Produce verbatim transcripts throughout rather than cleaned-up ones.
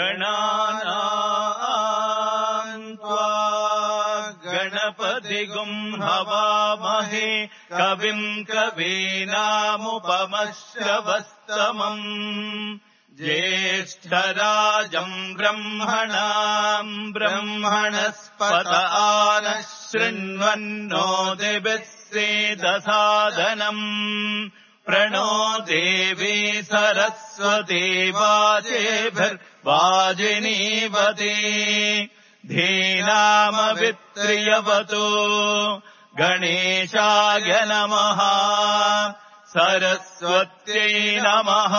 गणानाम् त्वा गणपतिगुं हवामहे कविम् कवीनामुपमश्रवस्तमम् ज्येष्ठराजम् ब्रह्मणाम् ब्रह्मणस्पत आनः शृण्वन्नो दिभिः सेदसादनम् प्रणो देवी सरस्वती वाजेभिर्वाजिनीवती धीनामवित्र्यवतु गणेशाय नमः सरस्वत्यै नमः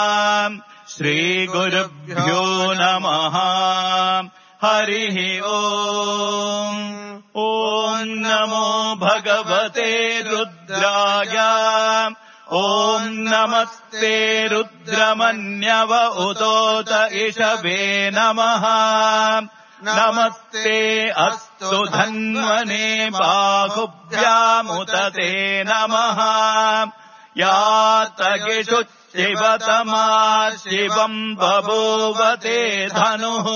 श्रीगुरुभ्यो नमः हरिः ओम् ॐ नमो भगवते रुद्राय ॐ नमस्ते रुद्रमन्यव उतोत इषवे नमः नमस्ते अस्तु धन्वने बाहुभ्यामुतते नमः यातगिषु शिवतमा शिवम् बभूवते धनुः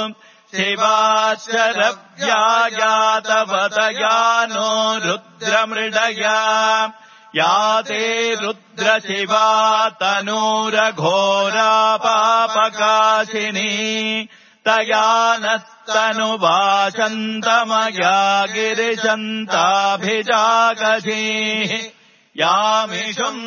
शिवाशरव्यायातवतया नो रुद्रमृडया याते रुद्रशिवा तनूरघोरा पापकाशिनी तया नस्तनुवाचन्तमया गिरिशन्ताभिजागधीः यामिषुम्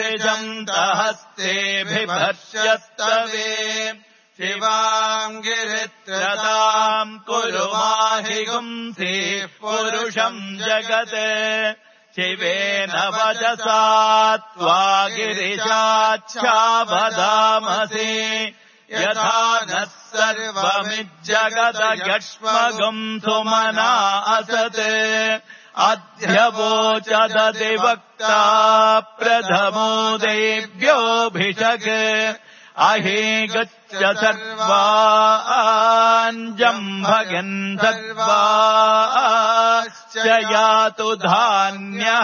गिरिशन्तहस्तेऽभिभर्ष्यस्तवे शिवाम् गिरित्रताम् कुरु माहि गुंसीः पुरुषम् जगत् शिवेन वचसा त्वा गिरिशाच्छावदामसि यथा नः सर्वमिज्जगदयक्ष्मगुम् सुमना असत् अध्यवोचदधिवक्ता प्रथमो देव्योऽभिषक् अहे गच्छ सर्वान् जम्भगन् सर्वाश्च यातु धान्यः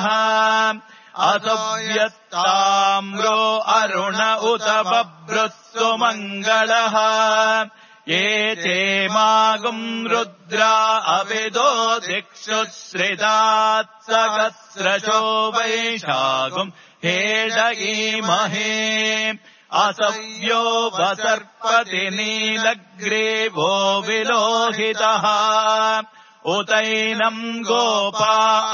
असव्यत्ताम्रो अरुण उत बभ्रुः मङ्गलः ये चेमागुम् रुद्रा अविदो दिक्षु श्रितात् सहस्रशो वैशागुम् हेडयीमहे असव्यो वसर्पति नीलग्रीवो विलोहितः उतैनम् गोपा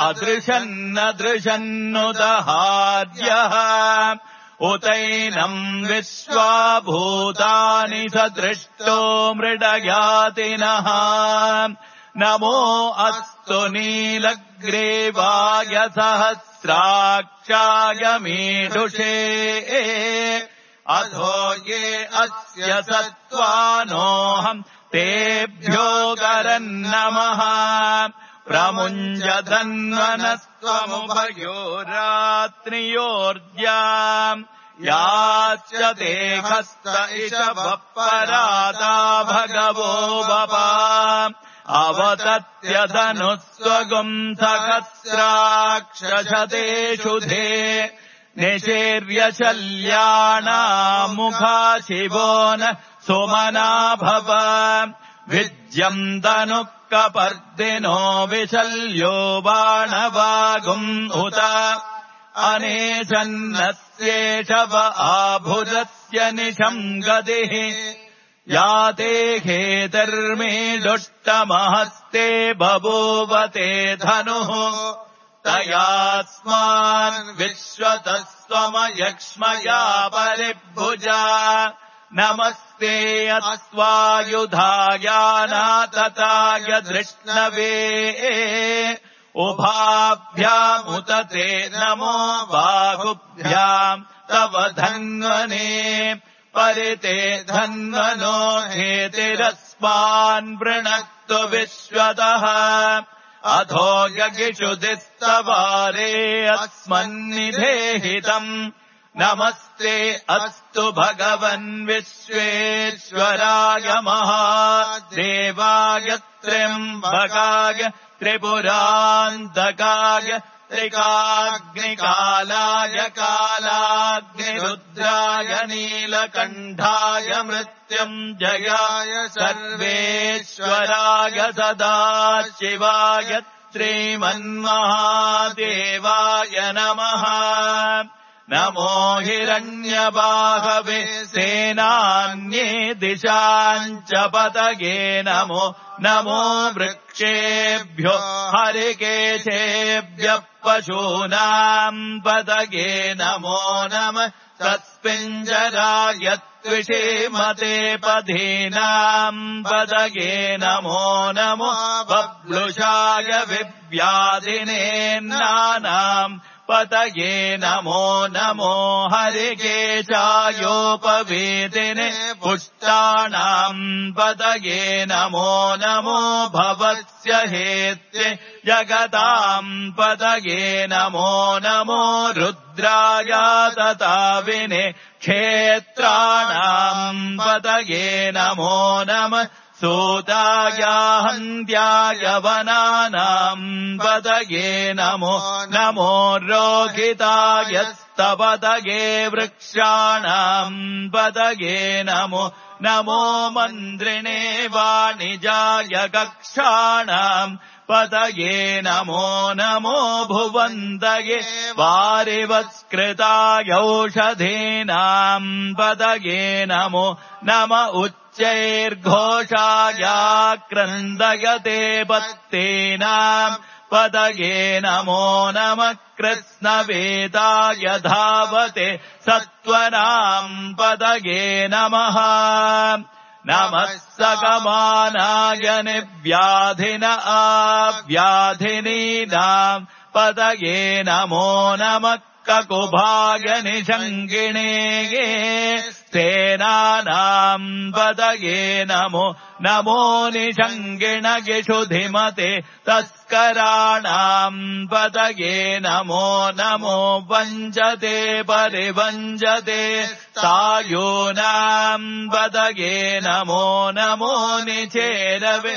अदृशन्नदृशन्नुदहार्यः उतैनम् विश्वाभूतानि सदृष्टो मृडयातिनः नमो अस्तु नीलग्रीवाय सहस्राक्षाय मीढुषे अधो ये अस्य सत्त्वानोऽहम् तेभ्यो करन्नमः प्रमुञ्जधन्वनस्त्वमुभयो रात्रियोर्ज्याम् याश्च ते हस्त इषवः भगवो वपा अवतत्यधनुस्वगुम् सहस्राक्षशतेषु धे निषेर्यशल्याणामुखा शिवो न सुमना भव विज्यम् तनुः कपर्दिनो विशल्यो बाणवागुम् उत अनेशन्नस्येषव आभुरस्य निशम् गतिः याते हेतर्मे दुष्टमहस्ते बभूवते धनुः तयास्मान् विश्वतस्त्वमयक्ष्मया परिभुजा नमस्ते अस्वायुधायानातताय धृष्णवे उभाभ्यामुतते नमो बाहुभ्याम् तव धन्वने परिते धन्वनो हेतिरस्मान् वृणक्तु विश्वतः अधो यगिषु दिस्तवारे अस्मन्निधेहितम् नमस्ते अस्तु भगवन् विश्वेश्वराय महादेवाय त्र्यम्बकाय त्रिपुरान्तकाय त्रिकाग्निकालाय कालाग्निरुद्राय नीलकण्ठाय मृत्युञ्जयाय सर्वेश्वराय सदाशिवाय श्रीमन्महादेवाय नमः। नमो हिरण्यबाहवे सेनान्ये दिशाञ्च पतये नमो नमो वृक्षेभ्यो हरिकेशेभ्यः पशूनाम् पतये नमो नमः। तत्पिञ्जराय त्विषीमते पधीनाम् पतये नमो नमो बब्लुषाय विव्याधिने नानाम् पतये नमो नमो हरिकेशायोपवेदिने पुष्टाणाम् पतये नमो नमो भवस्य हेत्ये जगताम् पतये नमो नमो रुद्राय तताविने क्षेत्राणाम् पतये नमो नमः। सूताय हन्त्याय वनानाम् पतये नमो नमो रोहिताय स्तपतये वृक्षाणाम् पतये नमो नमो मन्त्रिणे वाणिजाय कक्षाणाम् पतये नमो नमो भुवन्तये वारिवत्स्कृताय औषधीनाम् पतये नमो नम उच्चैर्घोषाय क्रन्दयते पत्तेनाम् पतये नमो नमः। कृष्णवेदाय धावते सत्त्वनाम् पतये नमः नमः। सकमानाय निव्याधिन आव्याधिनीनाम् पतये नमो नमः। ककुभाय निषङ्गिणे सेनानाम् पतये नमो नमो निषङ्गिणगिषु धिमते तस्कराणाम् पतये नमो नमो वञ्जते परिवञ्जते सायूनाम् पतये नमो नमो निचेरवे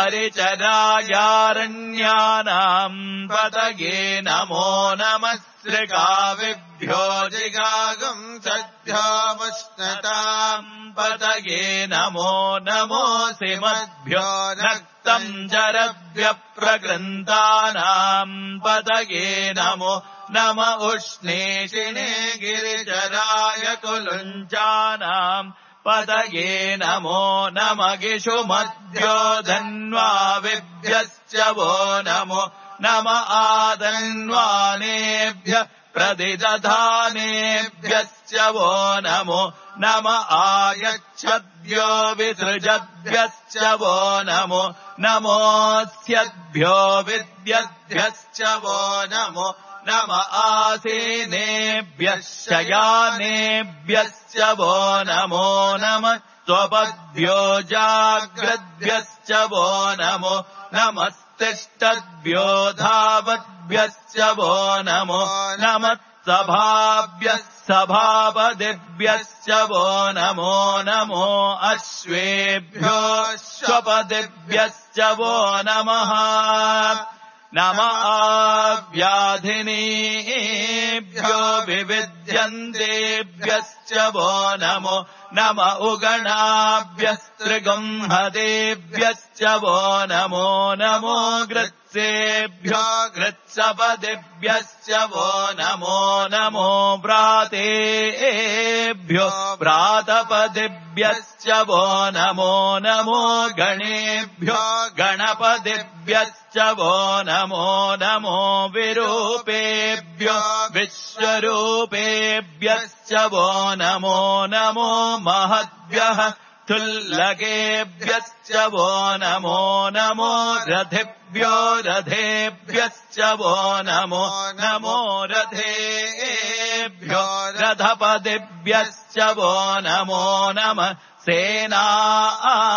परिचरायारण्यानाम् पतये नमो नमः। श्रिकाविभ्यो जिगागम् सद्भ्योमुष्णताम् पतये नमो नमो सिमद्भ्यो रक्तम् जरद्भ्यः प्रकृन्तानाम् पतये नमो नम उष्णेशिने गिरिचराय कुलुञ्चानाम् पतये नमो नम गिषुमद्भ्यो धन्वाविभ्यश्च वो नमो नम आदन्वानेभ्यः प्रतिदधानेभ्यश्च वो नमो नम आयच्छद्भ्यो विसृजद्भ्यश्च वो नमो नमोऽस्यद्भ्यो विद्यद्भ्यश्च वो नमो नम आसीनेभ्यः शयानेभ्यश्च वो नमो नमः। स्वपद्भ्यो जाग्रद्भ्यश्च वो नमो नमस्तिष्ठद्भ्यो धावद्भ्यश्च वो नमो नमः। सभाभ्यः सभापदिभ्यश्च वो नमो नमो अश्वेभ्यो श्वपदिभ्यश्च वो नमः नम आव्याधिनीभ्यो विविध्यन्तेभ्यश्च वो नमो नम उगणाभ्यस्त्रिगंहदेभ्यश्च वो नमो नमो गृत्सेभ्यो गृत्सपदिभ्यश्च वो नमो नमो व्रातेभ्यो व्रातपदिभ्यश्च वो नमो नमो गणेभ्यो गणपदिभ्यश्च वो नमो नमो विरूपेभ्यो विश्वरूपेभ्यश्च वो नमो नमो महद्भ्यः तुल्लकेभ्यश्च वो नमो नमो रथेभ्यो रथेभ्यश्च वो नमो नमो रथेभ्यो रथपदिभ्यश्च वो नमो नमः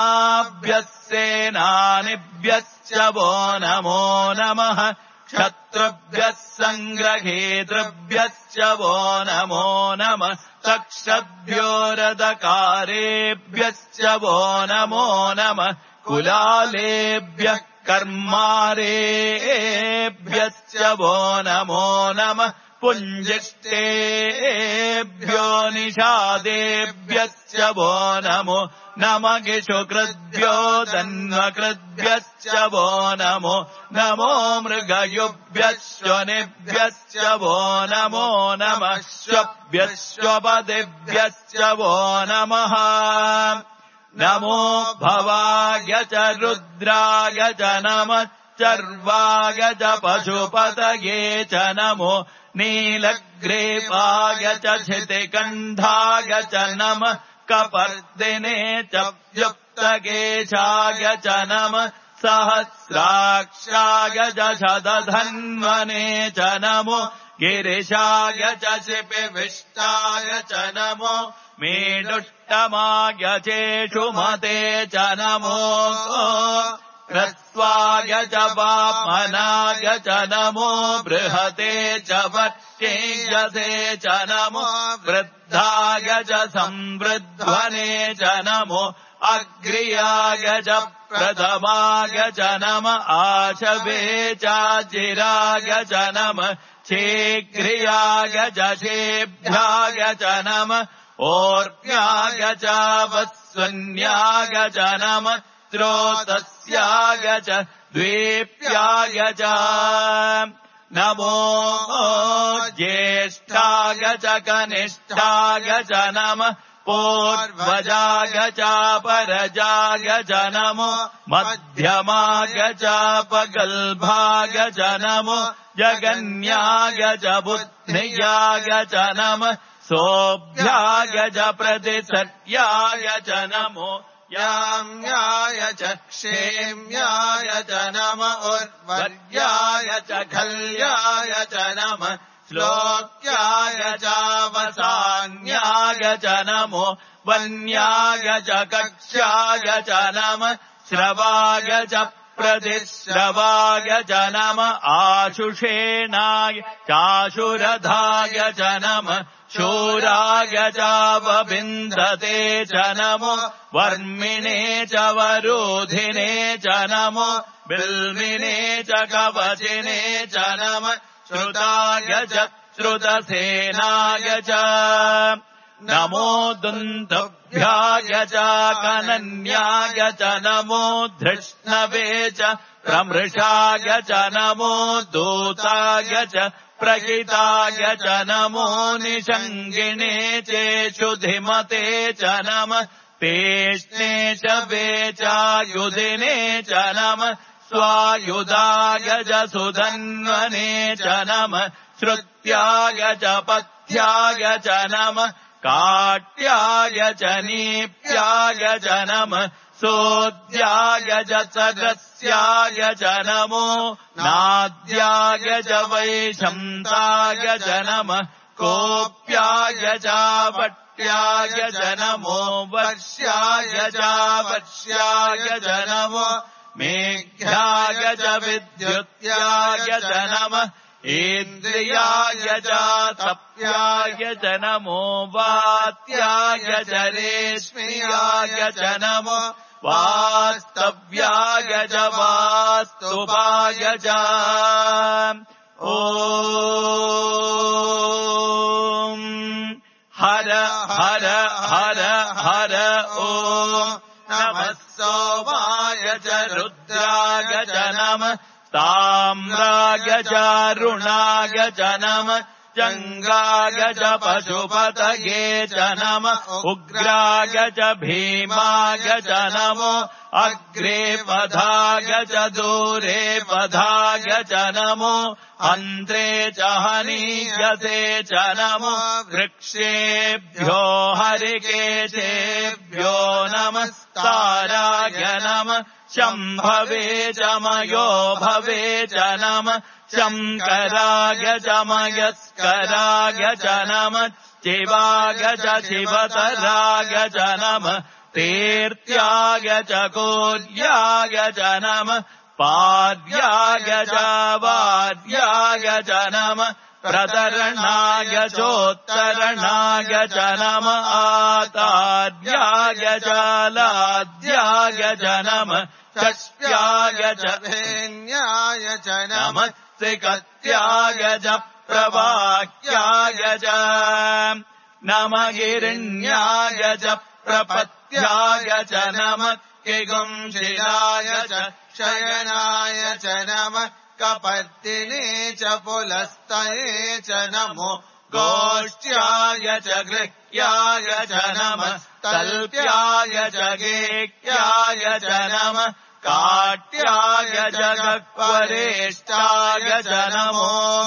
सेनाभ्यः सेनानिभ्यश्च वो नमो नमः क्षत्रियेभ्यो शत्रुभ्यः सङ्ग्रहेतृभ्यश्च वो नमो नमः तक्षभ्यो रदकारेभ्यश्च वो नमो नमः कुलालेभ्यः कर्मारेभ्यश्च वो नमो नमः पुञ्जिष्टेभ्यो निषादेभ्यश्च वो नमो नमः गिषुकृद्भ्यो धन्वकृद्भ्यश्च वो नमो नमो मृगयुभ्यः श्वनेभ्यश्च वो नमो नमः श्वभ्यश्वपदेभ्यश्च वो नमः नमो भवाय च रुद्राय च नमः चर्वाय च पशुपतये च नमो नीलग्रीवाय च क्षितिकण्ठाय च नमः कपर्दिने च युक्तकेशाय च नमः सहस्राक्षाय च शतधन्वने च नमो गिरिशाय च शिपिविष्टाय च नमो मेडुष्टमाय चेषुमते च नमो ह्रस्वाय च वामनाय च नमो बृहते च वट्टेयसे च नमो वृद्धाय च संवृध्वने च नमो अग्र्याय च प्रथमाय च नम आशवे चाचिराय च नम शीघ्रियाय च शेभ्याय च नम ओर्व्याय च वस्वन्याय च नम स्रोतस्याय च द्वीप्याय च नमो ज्येष्ठाय च कनिष्ठाय च नमः पूर्वजाय च परजाय च नमो मध्यमाय च पगल्भाय च नमो जगन्याय च बुद्धियाय च नमः सोऽभ्याय च प्रतिसर्याय च नमो याम्याय च क्षेम्याय च नम उर्वर्याय च खल्याय च नम श्लोक्याय च वसान्याय च नमो वन्याय च कक्ष्याय च नम श्रवाय च प्रतिश्रवाय च नम आशुषेणाय चाशुरधाय च नम शूराय च वविन्दते च नमो वर्मिणे च वरोधिने च नमो बिल्मिने च कवचिने च नम श्रुताय च श्रुतसेनाय च नमो दुन्दुभ्याय च कनन्याय च नमो धृष्णवे च प्रमृषाय च नमो दूताय च प्रहिताय च नमो निषङ्गिणे चेषुधिमते च नम तेष्णे च वेचायुधिने च नम स्वायुधाय च सुधन्वने च नम श्रुत्याय च पथ्याय च नम काट्याय च नीप्याय च नम सोद्याय च सदस्याय च नमो नाद्याय च वैशन्ताय च नम कोप्याय च वट्याय च नमो वर्ष्याय च वर्ष्याय च नमो मेघ्याय च विद्युत्याय च नम इन्द्रियाय च तप्याय च नमो वात्याय च रेश्म्याय च नमो वास्तव्याय च वास्तुवाय च ॐ हर हर हर हर ॐ नमः सोमाय च रुद्राय च नमः ताम्राय च रुणाय च नमः जङ्गाय च पशुपतये च नमः उग्राय च भीमाय च नमो अग्रे पधाय च दूरे पधाय च नमो अन्त्रे च हनीयते च नमो वृक्षेभ्यो हरिकेशेभ्यो नमस्ताराय नमः शम्भवे च मयो भवे च नमः शङ्कराय च मयस्कराय च नमः शिवाय च शिवतराय च नमः तीर्थ्याय च कोल्याय च नमः पार्याय च वार्याय च नमः प्रतरणाय चोत्तरणाय च नमः आतार्याय च लाद्याय च नमः षष्ट्याय च भेन्याय च नमः त्रिकत्याय च प्रवाक्याय च नमः गिरिण्याय च प्रपत्याय च नमः किगुंशिलाय च शयनाय च नमः कपर्दिने च पुलस्तये च नमो गोष्ठ्याय च गृह्याय च नमः तल्प्याय च गेह्याय च नमः काट्याय च गक्वरेष्ठाय च नमो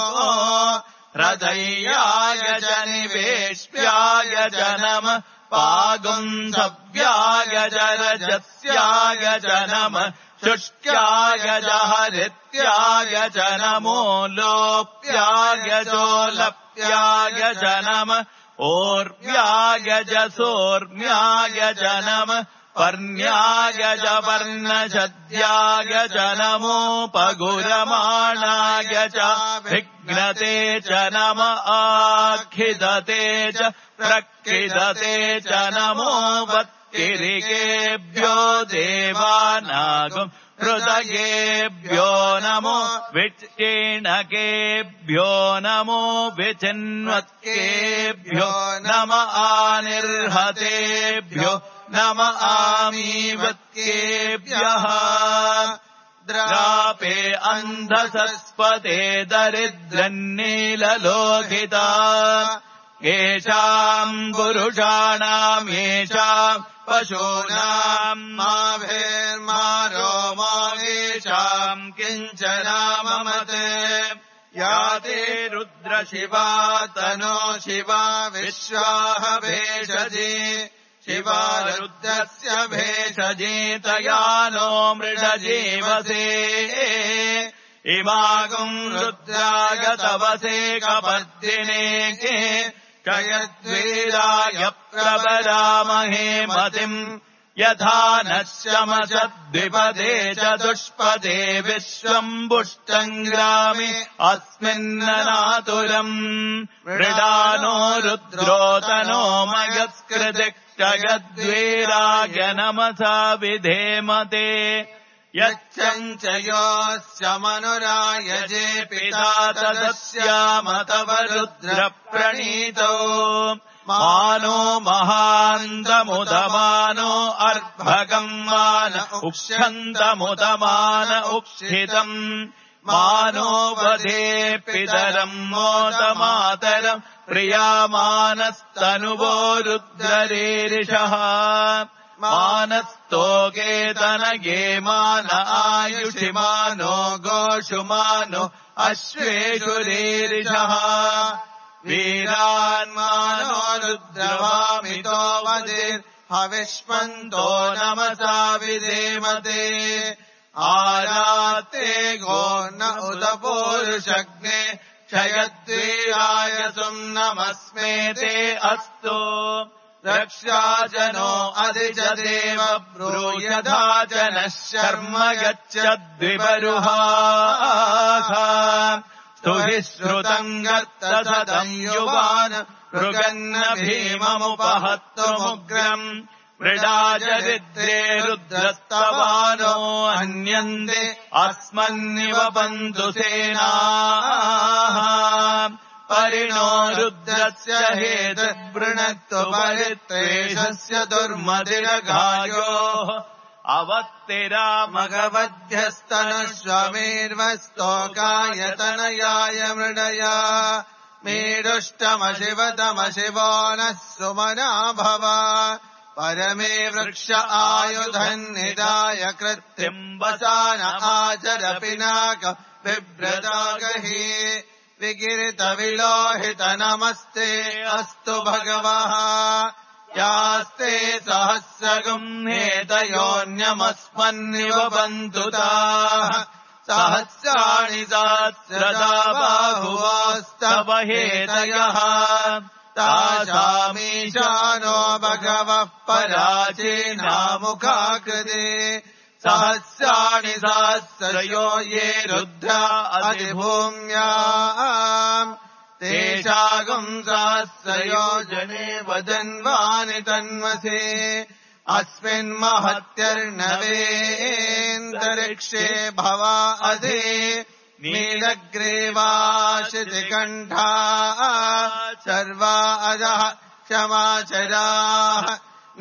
हृदयाय च निवेश्याय च नमः पागुंधव्याय च रजस्याय च नमः शुष्क्याय च हरित्याय च नमो लोप्याय चोलप्याय च नमः ओर्व्याय च सोर्म्याय च नमः पर्ण्याय च पर्णशद्याय च नमोपगुरमाणाय च विघ्नते च नमः आखिदते च प्रक्षिदते च नमो वत्तिरिकेभ्यो देवानागुम् हृदयेभ्यो नमो विच्चीणकेभ्यो नमो विचिन्वत्केभ्यो नम आनिर्हतेभ्यो नम आमीवत्केभ्यः द्रापे अन्धसस्पते दरिद्रन्नीललोहिता येषाम् पुरुषाणाम् येषाम् पशूनाम् माभेर्मारो मा येषाम् किञ्चनाममते याते रुद्रशिवा तनो शिवा विश्वाह भेषजे शिवा रुद्रस्य भेषजे तया नो मृडजीवसे इमागुम् रुद्राय तवसे कपर्दिने क्षयद्वीराय प्रवरामहे मतिम् यथा नः शमशद्विपदे चतुष्पदे विश्वम् पुष्टम् ग्रामे अस्मिन्ननातुरम् मृडानो रुद्रोतनो मयस्कृति क्षयद्वीराय नमसा विधेमते यच्चञ्चयोऽस्य मनुरायजे पिता तदस्याम तव रुद्रप्रणीतो मानो महान्तमुदमानो अर्भगम् मान उक्षन्तमुदमान उक्षितम् मानो वधे पितरम् मोदमातरम् प्रियामानस्तनुवो रुद्ररीरिषः मानस्तोकेतनये मान आयुषिमानो गोषुमानो अश्वेषुरीरिषः वीरान्मानो रुद्रवामितो वदिर्हविष्मन्तो नमसा विधेमते आराते गोर्न उदपूरुषग्ने क्षयद्वीराय सुम्नमस्मे ते अस्तु रक्षाजनो अधिजदेव ब्रूयधा जनः शर्म यच्छद्विपरुहाः स्तुहि श्रुतम् गर्तसदम् युवान् मृगन्न भीममुपहत्तुमुग्रम् मृडाचरिद्रे रुद्रस्तवानो हन्यन्ते अस्मन्निव बन्धु सेनाः परिणो रुद्रस्य हेतुर्वृणत्तु परित्वेषस्य दुर्मतिरघायोः अवत्तिरामगवध्यस्तनश्वमेर्वस्तोकायतनयाय मृडया मेरुष्टमशिवतमशिवो नः सुमना भव परमे वृक्ष आयुधन्निदाय कृत्तिम् वसान आचर पिनाक बिभ्रदागहि विगिरित विलोहित नमस्ते अस्तु भगवः यास्ते सहस्रगुम्नेतयोऽन्यमस्मन्निव बन्धुताः सहस्राणि सहस्रदा बाहुवोस्तव हेतयः तासामीशानो भगवः पराचीनामुखाकृते सहस्राणि सहस्रयो ये रुद्रा अधिभूम्याम् तेषागम् सहस्रयो जने वदन्वानि तन्मसे अस्मिन्महत्यर्णवेऽन्तरिक्षे भवा अधि नीलग्रीवाशितिकण्ठा सर्वा अजः क्षमाचराः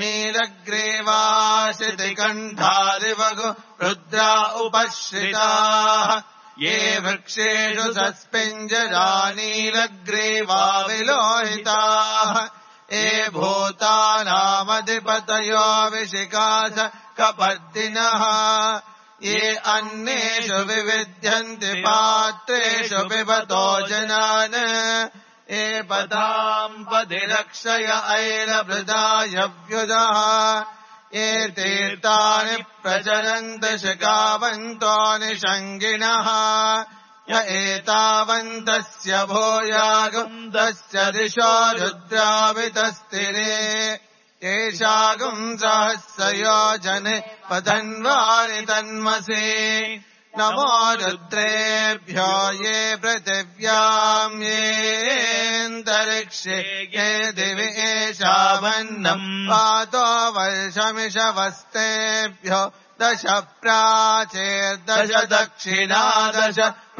नीलग्रीवाशितिकण्ठादिवगु रुद्रा उपश्रिताः ये वृक्षेषु सस्पिञ्जरा नीलग्रीवा विलोहिताः ये भूतानामधिपतयो विशिखास कपर्दिनः ये अन्नेषु विविध्यन्ति पात्रेषु पिबतो जनान् ये पदाम् पदिरक्षय ऐलभृदायव्युदः ये तीर्थानि प्रचरन्ति शिखावन्तो निषङ्गिणः य एतावन्तस्य भूयागुन्दस्य दिशो रुद्रावितस्तिरे येषागुम् सहस्रयो जने पतन्वानि तन्मसे नमो रुद्रेभ्यो ये पृथिव्याम् येऽन्तरिक्षे ये दिवि एषावन्नम् पातो वर्षमिषवस्तेभ्यो दश प्राचेर्दश दक्षिणा दश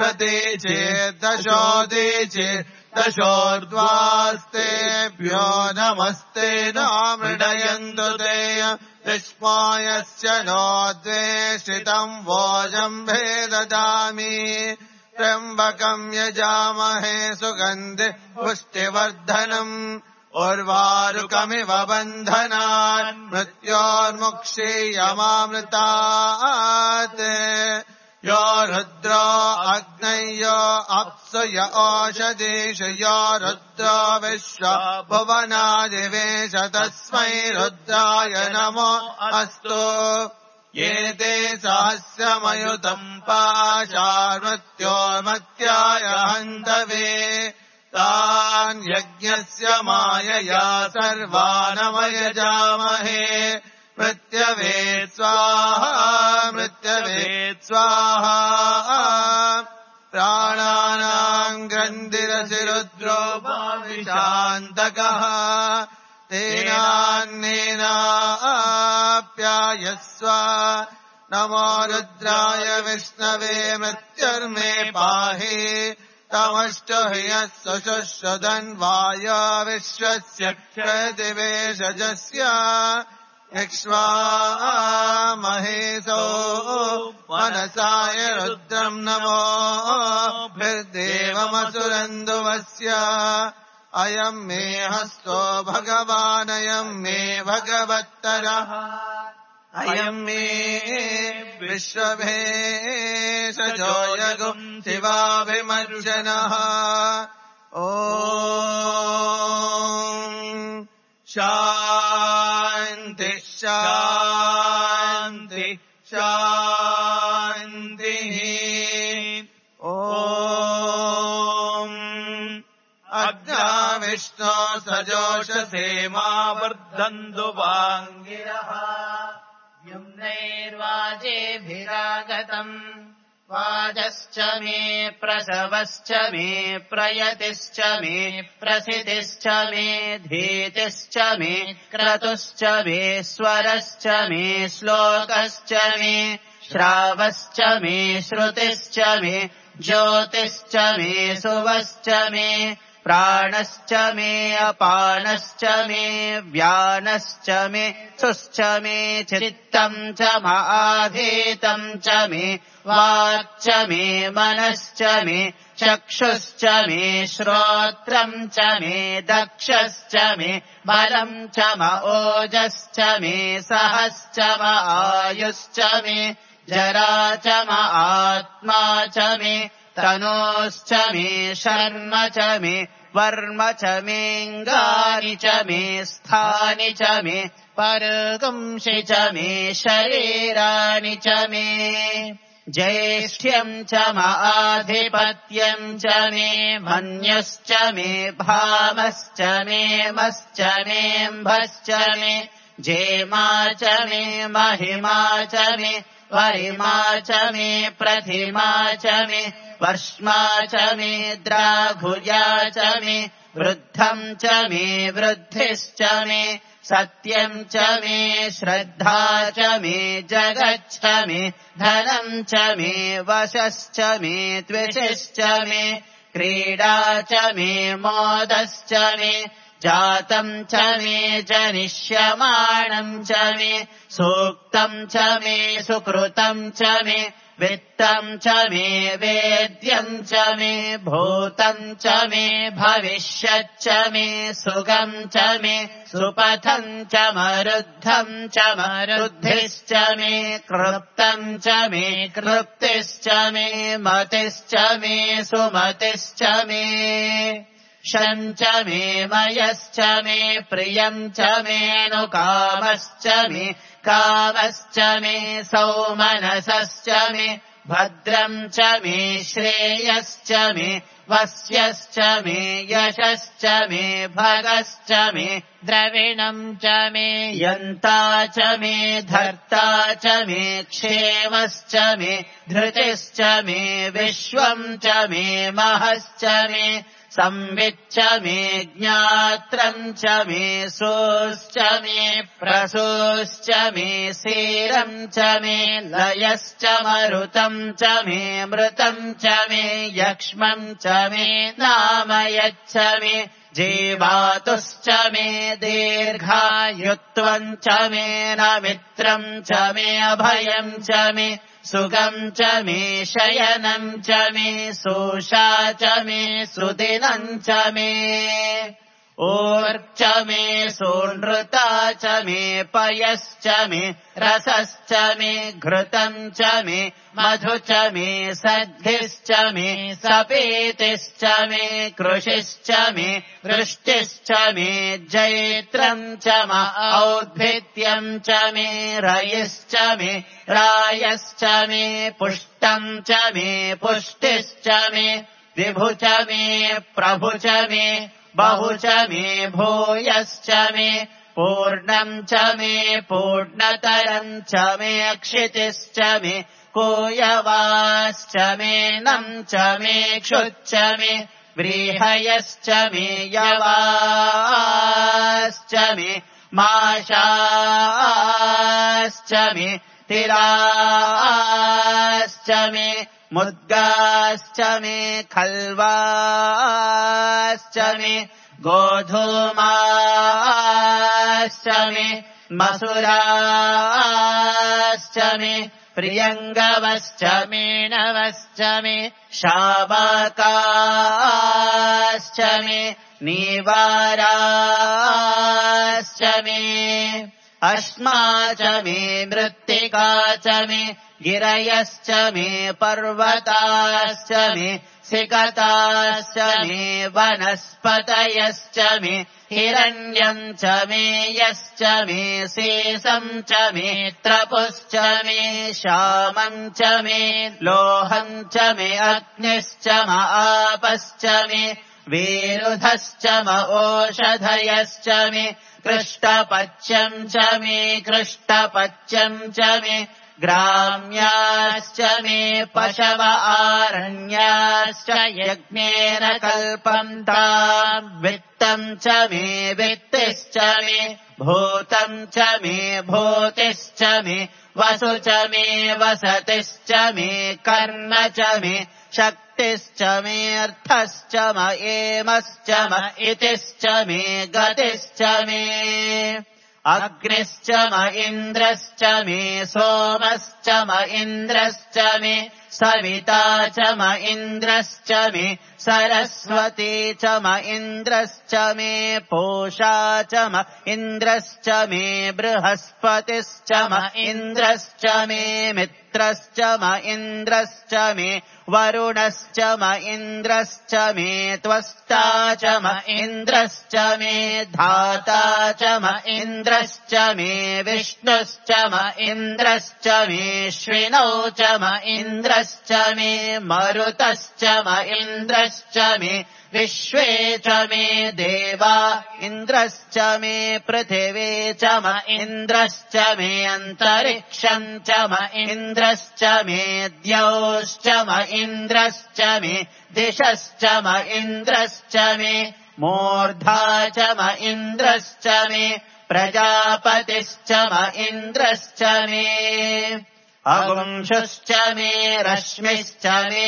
प्रतीचेर्दशोदीचेर्दशोर्ध्वास्तेभ्यो नमस्ते नो मृडयन्तु ते विस्मायस्य नो द्वेषितम् वोजम्भे ददामि त्र्यम्बकम् यजामहे सुगन्धि पुष्टिवर्धनम् उर्वारुकमिव बन्धनान् मृत्योर्मुक्षीयमामृतात् यो रुद्रो अग्नयो अप्सु य ओषधीषु यो रुद्रो विश्व भुवनादिवेश तस्मै रुद्राय नमो अस्तु ये ते सहस्रमयुतम् पाशामृत्योर्मत्याय हन्तवे तान् यज्ञस्य मायया सर्वानमयजामहे मृत्यवे स्वाहा मृत्यवे स्वाहा प्राणानाम् ग्रन्थिरसि रुद्रोपाविशान्तकः तेनान्नेनाप्यायस्व नमो रुद्राय विष्णवे मृत्युर्मे पाहि तमष्टो हि यः सुषुश्रुधन्वाय विश्वस्य क्षदिवेशजस्य यक्ष्वामहेशो मनसाय रुद्रम् नमो भिर्देवमसुरन्दुवस्य अयम् मे हस्तो भगवानयम् मे भगवत्तरः अयम् मे विश्वभेषजो यगुम् शिवाभिमर्शनः ॐ शान्ति शान्ति शान्तिः ॐ अग्ना विष्णो सजोषसे मा वर्धन्तु वाङ्गिरः युम्नैर्वाजेभिरागतम् वाजश्च मे प्रसवश्च मे प्रयतिश्च मे प्रसिद्धिश्च मे धीतिश्च मे क्रतुश्च मे स्वरश्च मे श्लोकश्च मे श्रावश्च मे श्रुतिश्च मे ज्योतिश्च मे सुवश्च मे प्राणश्च मे अपानश्च मे व्यानश्च मे सुश्च मे चित्तम् च महाधीतम् च मे वाक्च मे मनश्च मे चक्षुश्च मे श्रोत्रम् च मे दक्षश्च मे बलम् च म ओजश्च मे सहश्च म आयुश्च मे जरा च म आत्मा च मे तनोश्च मे शर्म च मे वर्म च मेऽङ्गानि च मे स्थानि च मे परगुंसि च मे शरीराणि च मे ज्येष्ठ्यम् च म आधिपत्यम् च मे मन्युश्च मे भामश्च मे मश्च मेऽम्भश्च मे जेमा च मे महिमा च मे वरिमा च मे प्रथिमा च मे वर्ष्मा च मे द्राघुजा च मे वृद्धम् च मे वृद्धिश्च मे सत्यम् च मे श्रद्धा च मे जगच्छ मे धनम् च मे वशश्च मे द्विषश्च मे क्रीडा च मे मोदश्च मे जातम् च मे जनिष्यमाणम् च मे सूक्तम् च मे सुकृतम् च मे वित्तम् च मे वेद्यम् च मे भूतम् च मे भविष्यच्च मे सुगम् च मे सुपथम् च मरुद्धम् च मरुद्धिश्च मे कृप्तम् च मे कृप्तिश्च मे मतिश्च मे सुमतिश्च मे शम् च मे मयश्च मे प्रियम् च मेऽनुकामश्च मे कामश्च मे सौमनसश्च मे भद्रम् च मे श्रेयश्च मे वस्यश्च मे यशश्च मे भगश्च मे द्रविणम् च मे यन्ता च मे धर्ता च मे क्षेमश्च मे धृतिश्च मे विश्वम् च मे महश्च मे संविच्च मे ज्ञात्रम् च मे सोश्च मे प्रसोश्च मे सीरम् च मे लयश्च मरुतम् च मे मृतम् च मे यक्ष्मम् च मे नामयच्च मे जीवातुश्च मे दीर्घायुत्वम् च मे नमित्रम् च मे अभयम् च मे सुगम् च मे शयनम् च मे सोषा च मे सुदिनम् च मे ऊर्च मे सोनृता च मे पयश्च मे रसश्च मे घृतम् च मे मधु च मे सद्भिश्च मे सपेतिश्च मे कृषिश्च मे वृष्टिश्च मे जैत्रम् च म औद्भित्यम् च मे रयिश्च मे रायश्च मे पुष्टम् च मे पुष्टिश्च मे विभु च मे प्रभु च मे बहु च मे भूयश्च मे पूर्णम् च मे पूर्णतरम् च मे क्षितिश्च मे कोयवाश्च मे नम् च मे क्षुच्च मे व्रीहयश्च मे यवाश्च मे माशाश्च मे तिराश्च मे मुद्गाश्च मे खल्वाश्च मे गोधूमाश्च मे मसुराश्च मे प्रियङ्गवश्च मे नवश्च मे शाबाकाश्च मे नीवाराश्च मे अश्मा च मे मृत्तिका च मे गिरयश्च मे पर्वताश्च मे सिकताश्च मे वनस्पतयश्च मे हिरण्यम् च मे यश्च मे शेषम् च मे त्रपुश्च मे श्यामम् च मे लोहम् च मे अग्निश्च म आपश्च मे वीरुधश्च म ओषधयश्च मे कृष्टपच्यम् च मे कृष्टपच्यम् च मे ग्राम्याश्च मे पशव आरण्याश्च यज्ञेन कल्पन्ताम् वित्तम् च मे वित्तिश्च मे भूतम् च मे भूतिश्च मे वसु च मे वसतिश्च मे कर्म च मे शक्तिश्च मे अर्थश्च म एमश्च म इतिश्च मे गतिश्च मे अग्निश्च म इन्द्रश्च मे सोमश्च म इन्द्रश्च मे सविता च म इन्द्रश्च मे सरस्वती च म इन्द्रश्च मे पूषा च म इन्द्रश्च मे बृहस्पतिश्च म इन्द्रश्च मे मित्रश्च म इन्द्रश्च मे वरुणश्च म इन्द्रश्च मे त्वष्टा च म इन्द्रश्च मे धाता च म इन्द्रश्च मे विष्णुश्च म इन्द्रश्च मे श्विनौ च म इन्द्रश्च मे मरुतश्च म इन्द्रश्च मे विश्वे च मे देवा इन्द्रश्च मे पृथिवी च म इन्द्रश्च मे अन्तरिक्षम् च म इन्द्रश्च मे द्यौश्च म इन्द्रश्च मे दिशश्च म इन्द्रश्च मे मूर्धा च म इन्द्रश्च मे प्रजापतिश्च म इन्द्रश्च मे अगुंशुश्च मे रश्मिश्च मे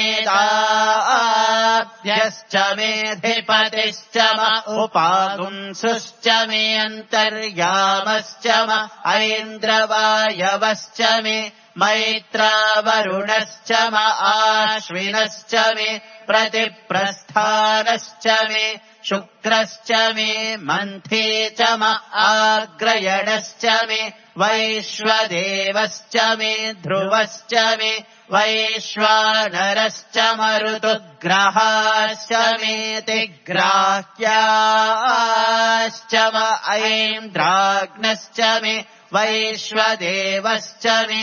दाभ्यश्च मेऽधिपतिश्च म उपागुंसुश्च मे अन्तर्यामश्च म ऐन्द्रवायवश्च मे मैत्रावरुणश्च म आश्विनश्च मे प्रतिप्रस्थानश्च मे शुक्रश्च मे मन्थे च म आग्रयणश्च मे वैश्वदेवश्च मे ध्रुवश्च मे वैश्वानरश्च मरुतुग्रहाश्च मे तिग्राह्याश्च म ऐन्द्राग्नश्च मे वैश्वदेवश्च मे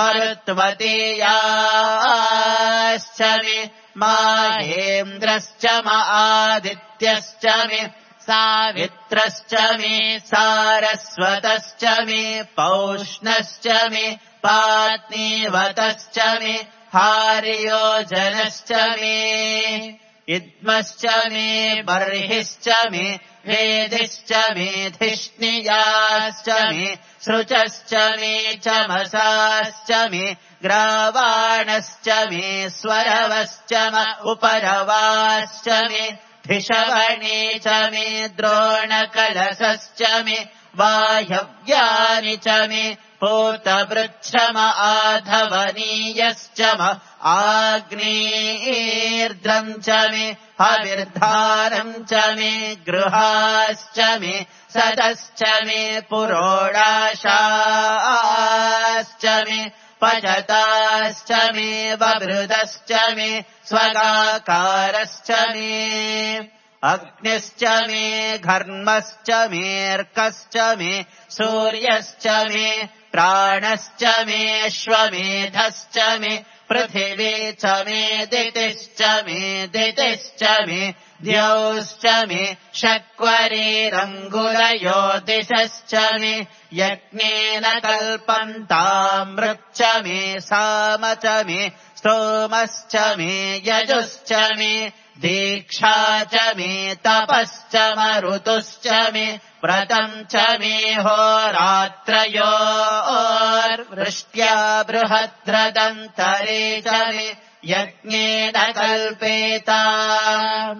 मरुत्वतीयाश्च मे माहेन्द्रश्च म आदित्यश्च मे सावित्रश्च मे सारस्वतश्च मे पौष्णश्च मे पात्नीवतश्च मे हार्योजनश्च मे इद्मश्च मे बर्हिश्च मे वेदिश्च मे धिष्णियाश्च मे सृचश्च मे चमसाश्च मे ग्रावाणश्च मे स्वरवश्च म उपरवाश्च मे धिषवणे च मे द्रोणकलशश्च मे वायव्यानि च मे पूतवृच्छम आधवनीयश्च म आग्नेर्द्रम् च मे हविर्धारम् च मे गृहाश्च मे सदश्च मे पुरोडाशाश्च मे पचताश्च मे ववृदश्च मे स्वगाकारश्च मे अग्निश्च मे घर्मश्च मेऽर्कश्च मे सूर्यश्च मे प्राणश्च मेऽश्वमेधश्च मे पृथिवी च मे दितिश्च मे दितिश्च मे द्यौश्च मे शक्वरीरङ्गुलयो दिशश्च मे यज्ञेन कल्पन्तामृच्च मे साम च मे स्तोमश्च मे यजुश्च मे दीक्षा च मे तपश्च मरुतुश्च मे व्रतम् च मे होरात्रयोर्वृष्ट्या बृहद्रदन्तरे च मे यज्ञेन कल्पेताम्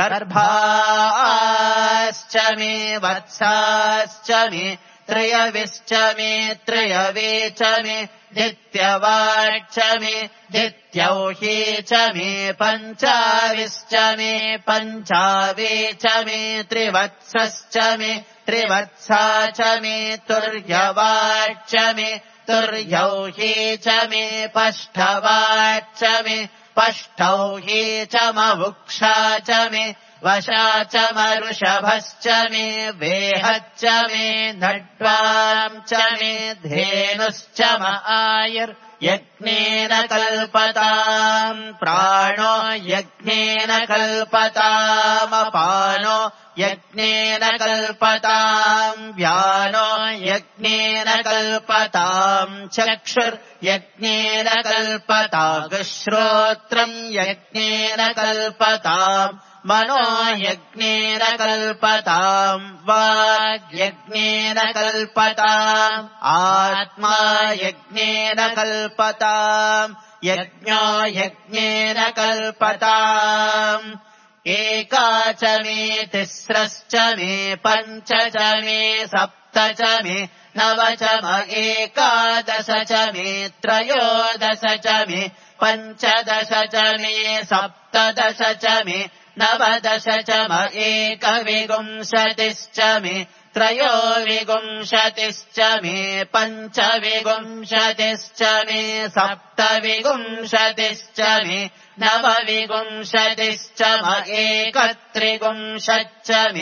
गर्भाश्च मे वत्साश्च मे त्रयविश्च मे त्रयवे च मे दित्यवाच्च मे दित्यौही च मे पञ्चाविश्च मे पञ्चावे च मे त्रिवत्सश्च मे त्रिवत्सा च मे तुर्यवाच्च मे तुर्यौही च मे पष्ठवाच्च मे पष्ठौही च मवुक्षा च मे वशा च मरुषभश्च मे वेहच्च मे नड्वाम् च मे धेनुश्च म आयुर् यज्ञेन कल्पताम् प्राणो यज्ञेन कल्पतामपानो यज्ञेन कल्पताम् व्यानो यज्ञेन कल्पताम् चक्षुर्यज्ञेन कल्पताम् श्रोत्रम् यज्ञेन कल्पताम् मनो यज्ञेन कल्पताम् वाग्यज्ञेन कल्पताम् आत्मा यज्ञेन कल्पताम् यज्ञो यज्ञेन कल्पताम् एका च मे तिस्रश्च मे पञ्च च मे सप्त च मे नव च म एकादश च मे त्रयोदश च मे पञ्चदश च मे सप्तदश च मे नवदश च म एकविंशतिश्च मे त्रयोविंशतिश्च मे पञ्चविंशतिश्च मे सप्तविंशतिश्च मे नवविंशतिश्च म एकत्रिंशच्च मे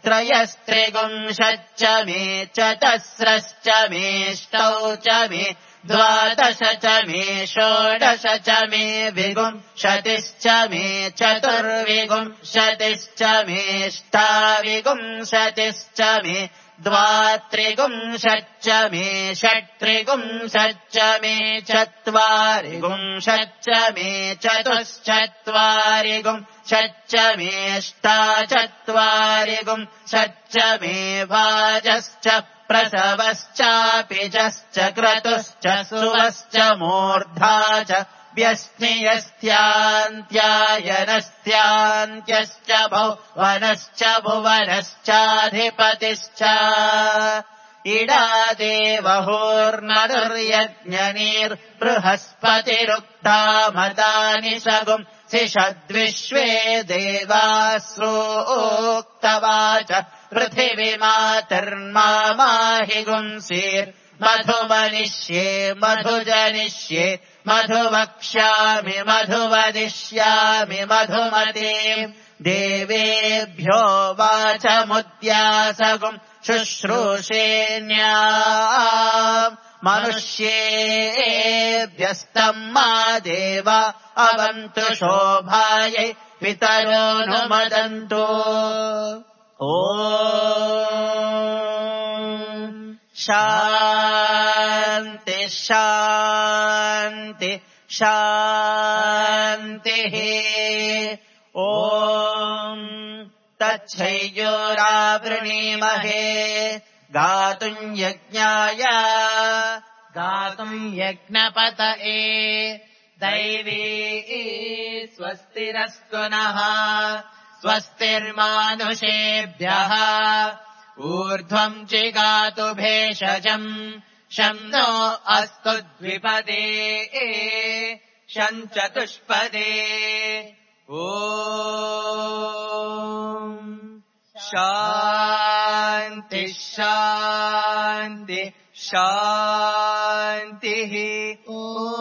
त्रयस्त्रिंशच्च मे चतस्रश्च मेष्टौ च मे द्वादश च मे षोडश च मे विगुंशतिश्च मे चतुर्विगुंशतिश्च मेष्टाविगुंशतिश्च मे द्वात्रिगुंशच्च मे षट्त्रिगुंशच्च मे चत्वारिगुंशच्च मे चतुश्चत्वारिगुंशच्च मेष्टाचत्वारिगुंशच्च मे भाजश्च प्रसवश्चापिजश्च क्रतुश्च सुवश्च मूर्धा च व्यस्नियस्त्यान्त्यायनस्त्यान्त्यश्च भुवनश्च भुवनश्चाधिपतिश्च इडादेवहोर्नदुर्यज्ञनीर्बृहस्पतिरुक्ता मतानि सगुं सिषद्विश्वे देवास्रोक्तवाच पृथिवीमातर्माहि गुंसीर्मधुमनिष्ये मधुजनिष्ये मधुवक्ष्यामि मधुवदिष्यामि मधुमतीम् देवेभ्यो वाचमुद्यासगुं शुश्रूषेण्या मनुष्येभ्यस्तम् मा देवा अवन्तु शोभायै पितरोऽनुमदन्तु ॐ शान्ति शान्ति शान्तिः ॐ तच्छैयोरावृणीमहे गातुम् यज्ञाय गातुम् यज्ञपतये दैवी स्वस्तिरस्तु नः स्वस्तिर्मानुषेभ्यः ऊर्ध्वम् चिगातु भेषजम् शं नो अस्तु द्विपदे शं चतुष्पदे ॐ शान्ति शान्ति शान्तिः ॐ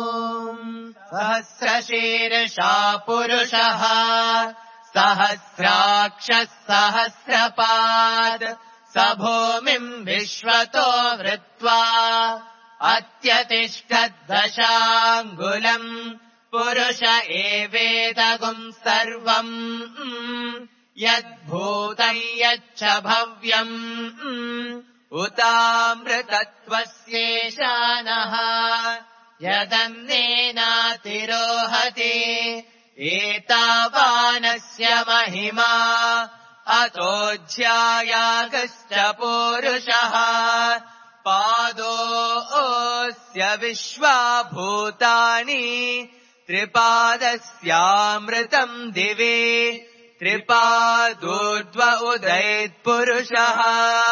सहस्रशीर्षा पुरुषः सहस्राक्षः सहस्रपाद स भूमिम् विश्वतो वृत्वा अत्यतिष्ठद्दशाङ्गुलम् पुरुष एवेदगुम् सर्वम् यद्भूतम् यच्च भव्यम् उतामृतत्वस्येशानः यदन्नेनातिरोहति एतावानस्य महिमा अतोऽध्यायागश्च पूरुषः पादोऽस्य विश्वाभूतानि त्रिपादस्यामृतम् दिवे त्रिपादोर्ध्व उदैत्पुरुषः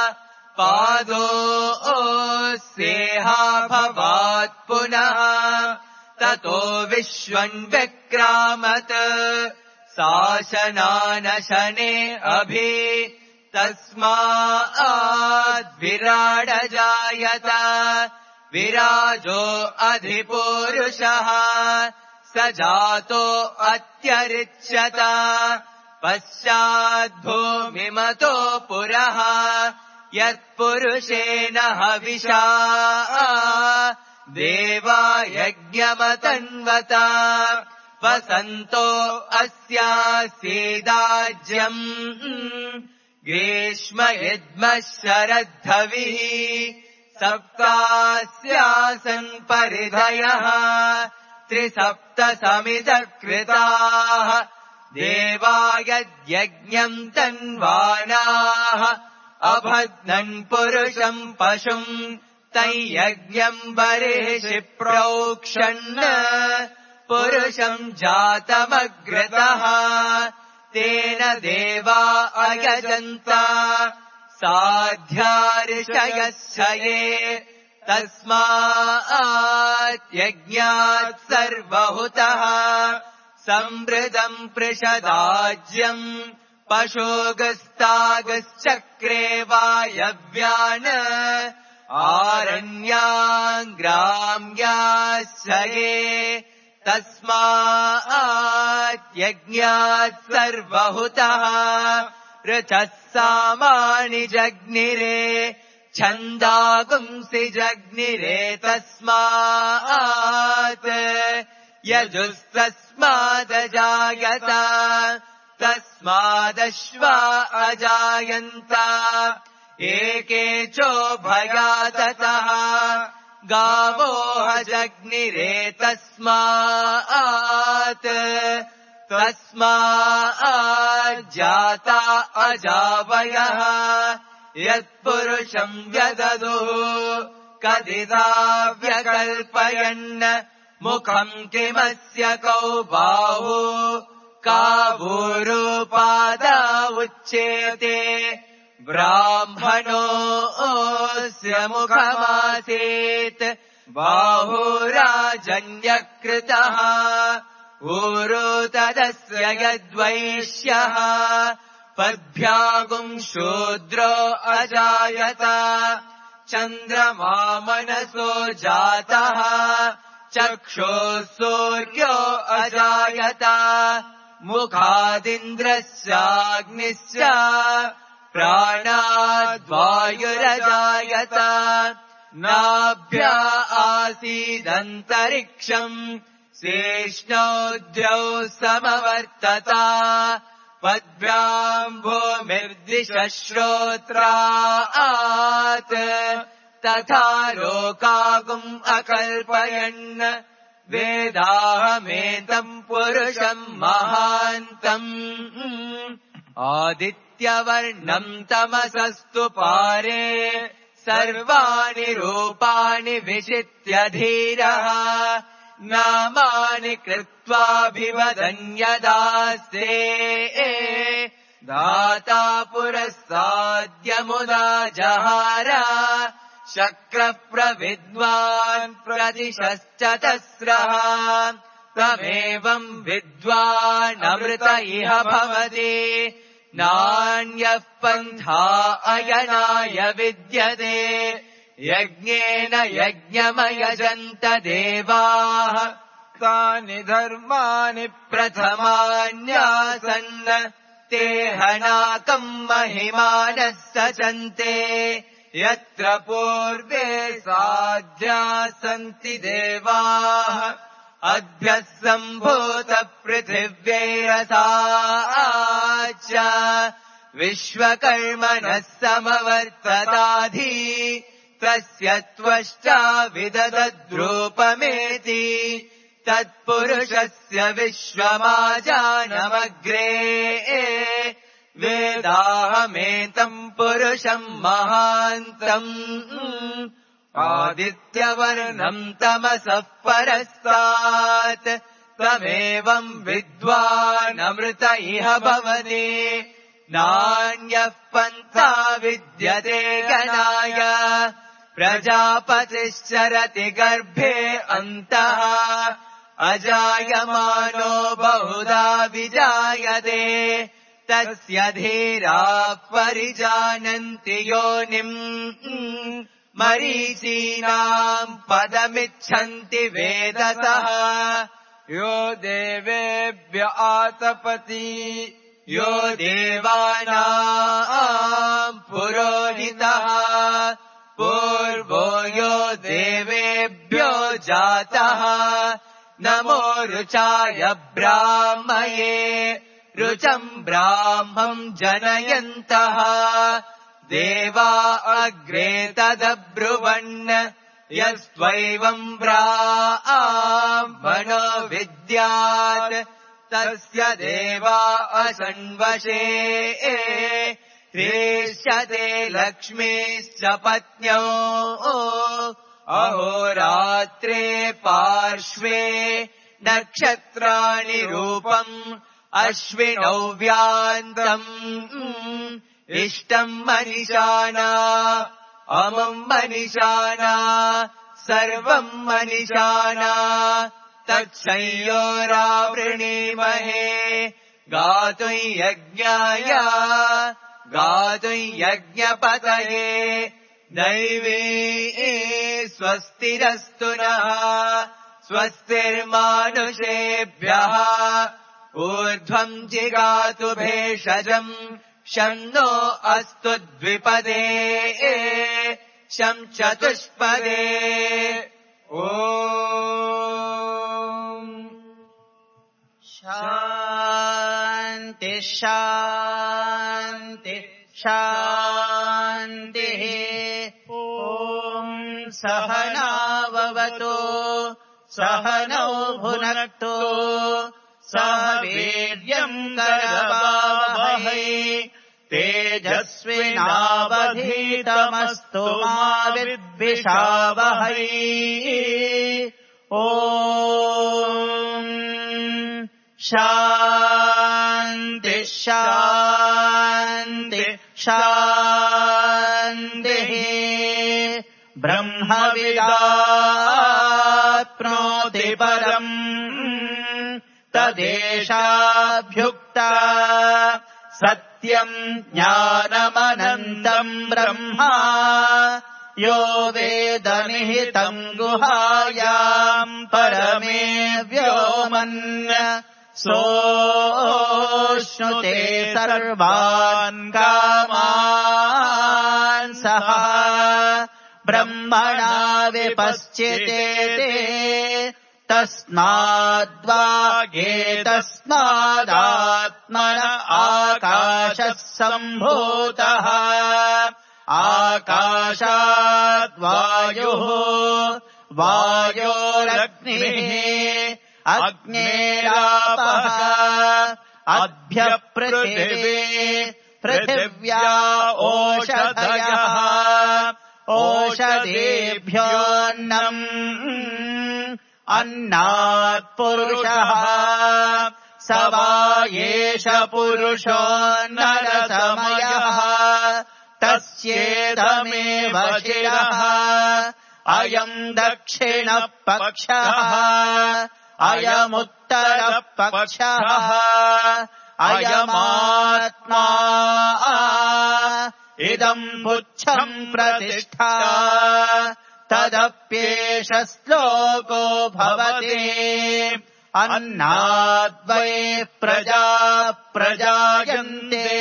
पादोऽस्येहा भवात् पुनः ततो विश्वम् विक्रामत् शासनानशने अभि तस्माद्विराडजायत विराजो अधिपूरुषः स जातो अत्यरिच्यत पश्चाद्भूमिमतो पुरः यत्पुरुषेण हविषा देवा यज्ञमतन्वत वसन्तो अस्यासीदाज्यम् ग्रीष्म यद्मः शरद्धविः सप्तास्यासन् परिधयः त्रिसप्त समितः कृताः देवा यद्यज्ञम् तन्वानाः अभद्नन् पुरुषम् पशुम् तैयज्ञम् बर्हिषि प्रोक्षन् पुरुषम् जातमग्रतः तेन देवा अयजन्त साध्यार्षयश्चये तस्मात् यज्ञात् सर्वहुतः समृदम् पृषदाज्यम् पशोगस्तागश्चक्रे वायव्यान् आरण्याम् ग्राम्याश्चये तस्मात् यज्ञात् सर्वहुतः ऋचः सामानि जग्निरे छन्दागुंसि जग्निरे तस्मात् यजुस्तस्मादजायत तस्मादश्वा अजायन्त एके चोभयाततः गावो जग्निरे तस्मात् तस्माज्जाता अजावयः यत्पुरुषम् व्यददुः कदिदा व्यकल्पयन् मुखम् किमस्य कौ बाहु कावूरुपादा उच्येते ब्राह्मणोऽस्य मुखमासीत् बाहुराजन्यकृतः ऊरु तदस्य यद्वैश्यः पद्भ्यागुम् शूद्रो अजायत चन्द्रमा मनसो जातः चक्षुः सूर्यो अजायत मुखादिन्द्रस्याग्निश्च प्राणाद्वायुरजायत नाभ्या आसीदन्तरिक्षम् शेष्णोद्यौ समवर्तत पद्भ्याम् भूमिर्दिशश्रोत्रात् तथा लोकागुम् अकल्पयन् वेदाहमेतम् पुरुषम् महान्तम् आदित्यवर्णम् तमसस्तु पारे सर्वाणि रूपाणि विचित्य धीरः नामानि कृत्वाभिवदन्यदास्ते दाता पुरस्ताद्यमुदा जहार शक्रप्रविद्वान् प्रतिशश्चतस्रः तमेवम् विद्वानमृत इह भवति नान्यः पन्था अयनाय विद्यते यज्ञेन यज्ञमयजन्त देवाः तानि धर्माणि प्रथमान्यासन् ते हनाकम् महिमानः सचन्ते यत्र पूर्वे साध्या सन्ति देवाः अभ्यः सम्भूत पृथिव्यैरसाच्च विश्वकर्मणः समवर्तताधि तस्य त्वष्टा विददद्रूपमेति तत्पुरुषस्य विश्वमाजानमग्रे वेदाहमेतम् पुरुषम् महान्तम् आदित्यवर्णम् तमसः परस्तात् तमेवम् विद्वानमृत इह भवति नान्यः पन्था विद्यते गणाय प्रजापतिश्चरति गर्भे अन्तः अजायमानो बहुधा विजायते तस्य धीराः परिजानन्ति योनिम् मरीचीनाम् पदमिच्छन्ति वेदसः यो देवेभ्य आतपति यो देवानाम् पुरोहितः पूर्वो यो देवेभ्यो जातः नमो रुचाय ब्राह्मये रुचम् ब्राह्मम् जनयन्तः देवा अग्रे तदब्रुवन् यस्त्वैवम् ब्राह्मणो विद्यात् तस्य देवा असन्वशे ह्रीष्यते लक्ष्मीश्च पत्न्यो अहोरात्रे पार्श्वे नक्षत्राणि रूपम् अश्विनौ व्यान्तम् इष्टम् मनीषाना अमुम् मनीषाना सर्वम् मनीषाना तत्संयोरावृणीमहे गातुम् यज्ञाय गातुम् यज्ञपतये दैवी स्वस्तिरस्तु नः स्वस्तिर्मानुषेभ्यः ऊर्ध्वम् जिगातु भेषजम् शन्नो अस्तु द्विपदे शं चतुष्पदे ॐ शान्ति शान्ति शान्तिः ॐ सहनाववतु सहनौ भुनक्तु सह वीर्यम् करवावहै तेजस्विनावधीतमस्तु मा विद्विषावहै ॐ शान्ति शान्ति शान्तिः ब्रह्मविदाप्नोति परम् तदेशाभ्युक्ता सत्यम् ज्ञानमनन्तम् ब्रह्मा यो वेद निहितम् गुहायाम् परमे व्योमन् सोऽश्नुते सर्वान् कामान् सः ब्रह्मणा विपश्चितेते तस्माद्वागेतस्मादात्मन आकाशः सम्भूतः आकाशाद्वायुः वायोरग्निः अग्नेरापः अभ्यः पृथिवी पृथिव्या ओषधयः ओषधेभ्योऽन्नम् अन्नात् पुरुषः स वा एष पुरुषो नरसमयः तस्येदमेव शिरः अयम् दक्षिणः पक्षः अयमुत्तरः पक्षः अयमात्मा इदम् पुच्छम् प्रतिष्ठा तदप्येष श्लोको भवति अन्नाद्वै प्रजा प्रजायन्ते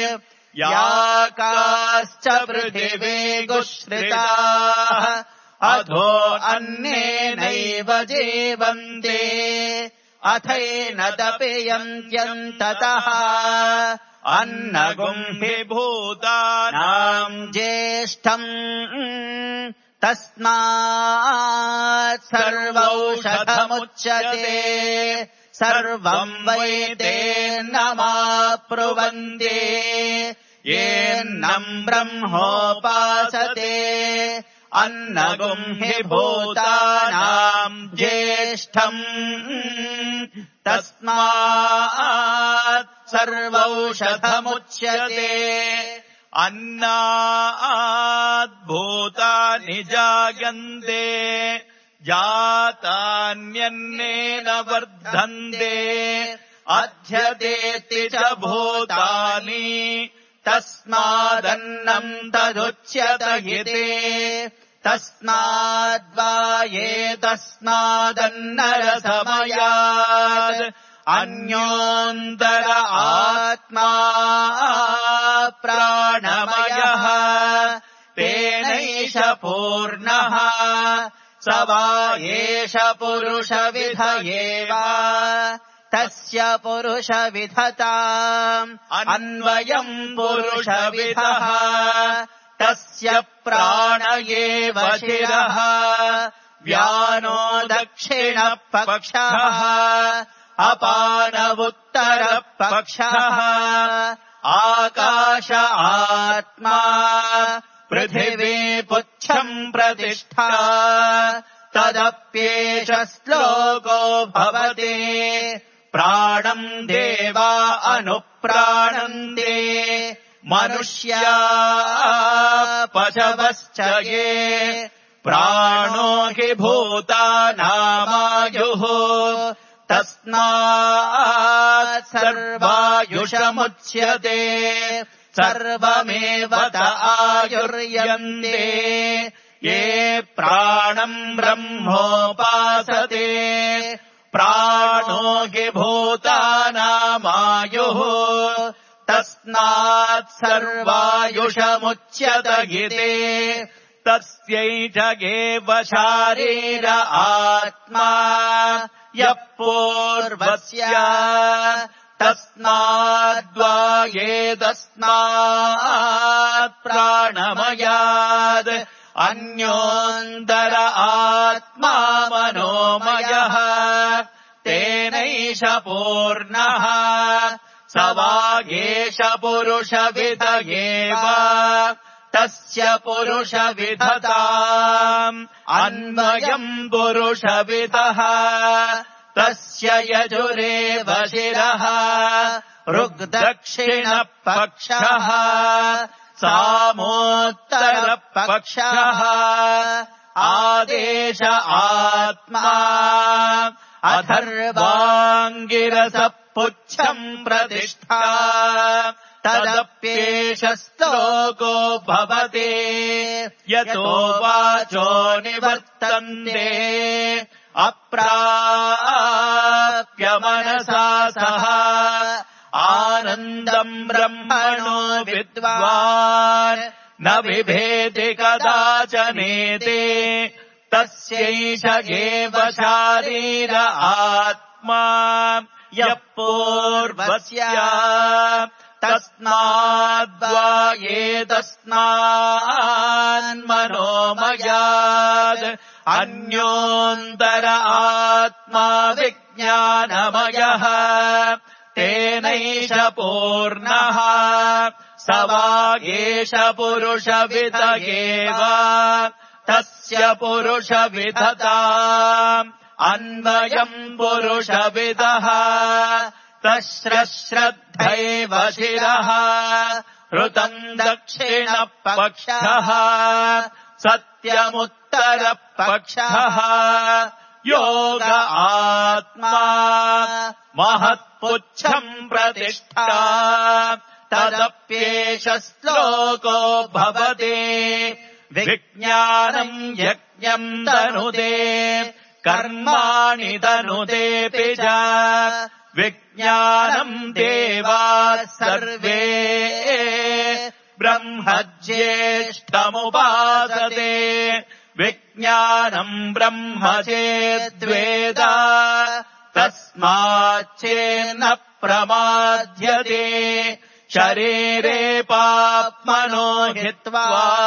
याकाश्च पृथिवी गुश्रिताः अधो अन्नेनैव जीवन्ते अथैनदपेयन्त्यन्ततः अन्नगुम् हि भूतानाम् ज्येष्ठम् तस्मात् सर्वौषधमुच्यते सर्वम् वै तेन्नमाप्नुवन्ति येन्नम् ब्रह्मोपासते अन्नगुम् हि भूतानाम् ज्येष्ठम् तस्मात् सर्वौषधमुच्यते अन्नात् भूतानि जायन्ते जातान्यन्नेन वर्धन्ते अध्यतेति च भूतानि तस्मादन्नम् तदुच्यत इति तस्माद्वा एतस्मादन्नरसमयात् अन्योऽन्तर आत्मा प्राणमयः तेनैष पूर्णः स वा एष पुरुषविध एव तस्य पुरुषविधताम् अन्वयम् पुरुषविधः तस्य प्राण एव शिरः व्यानो दक्षिणः पक्षः अपानवुत्तरः पक्षः आकाश आत्मा पृथिवी पुच्छम् प्रतिष्ठा तदप्येष श्लोको भवति प्राणम् देवा अनुप्राणन्ते मनुष्या पशवश्च ये प्राणो हि भूतानामायुः तस्मात् सर्वायुषमुच्यते सर्वमेव त आयुर्यन्ते ये प्राणम् ब्रह्मोपासते प्राणो हि भूतानामायुः तस्मात् सर्वायुषमुच्यत इति तस्यैष एव शारीर आत्मा यः पूर्वस्य तस्माद्वा एतस्मात् प्राणमयात् अन्योऽन्तर आत्मा मनोमयः तेनैष पूर्णः स वा एष पुरुषविद एव तस्य पुरुषविधताम् अन्वयम् पुरुषविदः तस्य यजुरेव शिरः ऋग्दक्षिणपक्षः सामोत्तरपक्षः आदेश आत्मा अथर्वाङ्गिरसः पुच्छम् प्रतिष्ठा तदप्येष श्लोको भवति यतो वाचो निवर्तन्ते अप्राप्य मनसा सह आनन्दम् ब्रह्मणो विद्वान् न बिभेति कदाचनेते तस्यैष एव शारीर आत्मा यः पूर्वस्य तस्माद्वा एतस्मान्मनोमयात् अन्योऽन्तर आत्मा विज्ञानमयः तेनैष पूर्णः स वा एष पुरुषविद एव तस्य पुरुषविधताम् अन्वयम् पुरुषविदः तश्रश्रद्धैव शिरः ऋतम् दक्षिणपक्षः सत्यमुत्तरपक्षः योग आत्मा महत्पुच्छम् प्रतिष्ठा तदप्येष श्लोको भवति विज्ञानम् यज्ञम् तनुते कर्माणि तनुतेऽपि च विज्ञानम् देवाः सर्वे ब्रह्मज्येष्ठमुपासते विज्ञानम् ब्रह्म चेद्वेद तस्माच्चेन्न प्रमाद्यते शरीरे पाप्मनो हित्वा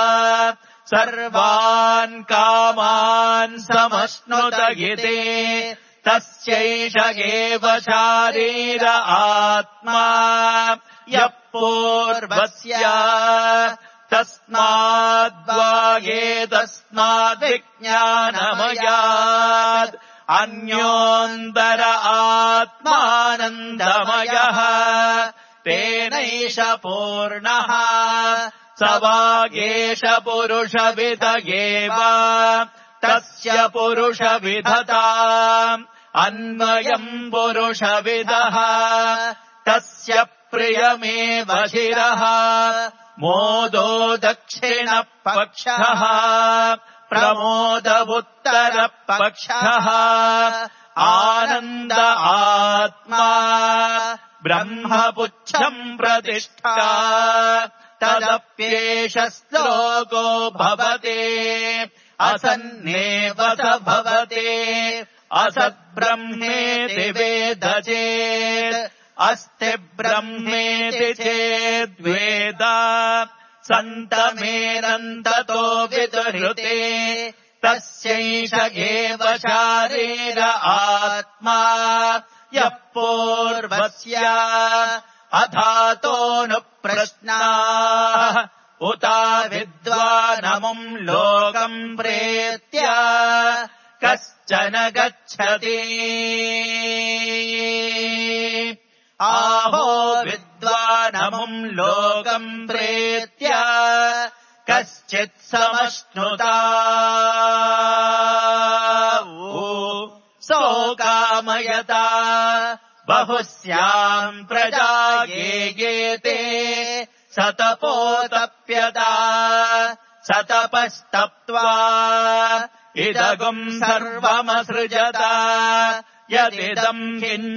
सर्वान् कामान् समश्नुत इति तस्यैष एव शारीर आत्मा यः पूर्वस्य तस्माद्वा एतस्माद्विज्ञानमयात् अन्योऽन्तर आत्मानन्दमयः तेनैष पूर्णः स वा एष पुरुषविद एव तस्य पुरुषविधताम् अन्वयम् पुरुषविदः तस्य प्रियमेव शिरः मोदो दक्षिणपक्षः प्रमोदमुत्तरपक्षः आनन्द आत्मा ब्रह्मपुच्छम् प्रतिष्ठा तदप्येष श्लोको भवति असन्नेव स भवति असद्ब्रह्मेति वेद चेत् अस्ति ब्रह्मेति चेद्वेद सन्तमेनन्ततो विदुहृते तस्यैष एव शारीर आत्मा यः पूर्वस्य अथातोऽनुप्रश्नाः उता विद्वानमुम् लोकम् प्रेत्य कश्चन गच्छति आहो विद्वानमुम् लोकम् प्रेत्य कश्चित् समश्नुता सोकामयता बहुस्याम् प्रजा ये येते सतपोतप्यता सतपस्तप्त्वा इदगुम् सर्वमसृजत यदिदम् किञ्च